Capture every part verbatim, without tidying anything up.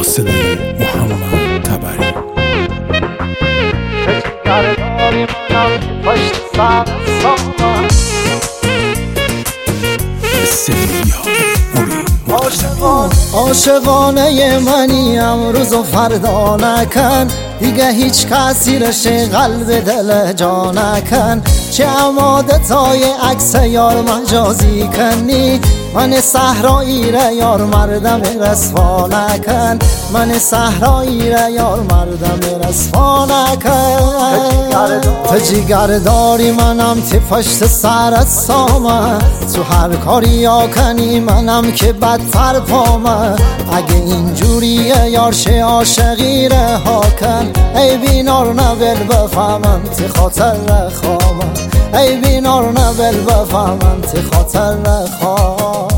صدای محمد تبری. عاشقانه منی امروز و فردا نکن، دیگه هیچ کسی رشه قلب دل جا نکن. چه اماده تای عکس یار مجازی کنی، من صحرایی را یار مردم رسوا نکن. من صحرایی را یار مردم رسوا نکن. تو جیگر داری منم تی پشت سرت سامه، تو هر کاری یا کنی منم که بدتر پامه. اگه اینجوریه یار شه عاشقی رها کن، ای بینار نبل بفهمم تی خاطر رخوامه. ای بینار نبل بفهمم تی خاطر رخوامه.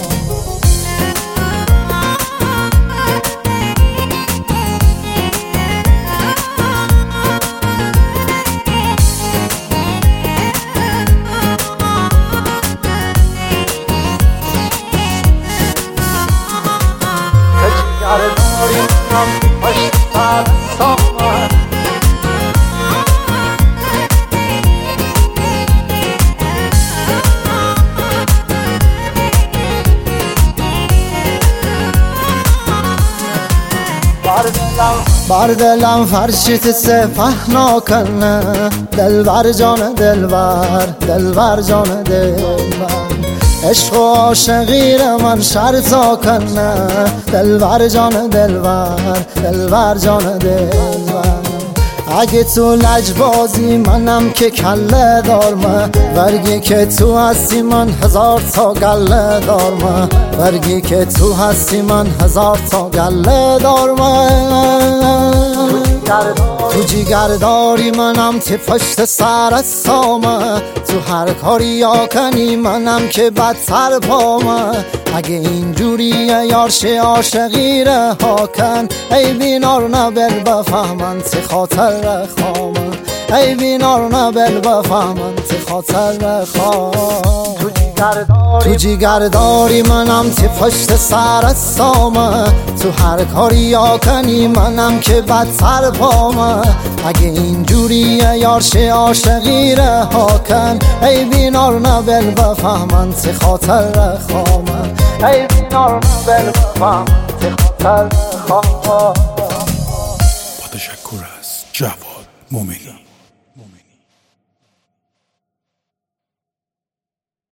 بر دلم فرشت سپه ناکنه، دلبر جان دلبر، دلبر جان دلبر. عشق و عاشقی را من شرطا کنه، دلبر جان دلبر، دلبر جان دلبر. اگه تو لجبازی منم که کله دارمه، برگی که تو هستی من هزار تا گله دارمه. برگی که تو هستی من هزار تا گله دارمه. تو جیگر داری منم تی پشت سرت سامه، تو هر کاری یا کنی منم که بدتر پامه. اگه اینجوریه یار شه عاشقی رها کن، ای بینار نبل بفهمن تی خاطر رخوامه. ای بینار نبل بفهمن تی خاطر رخوامه. تو جیگر داری منم تی پشت سرت سامه، تو هر کاری یا کنی منم که بدتر پامه. اگه اینجوریه یار شه عاشقی رها کن، ای بینار نبل بفهمن تی خاطر رخوامه. ای بینار نبل بفهمن تی خاطر رخوامه. با تشکر از جواد مومنی.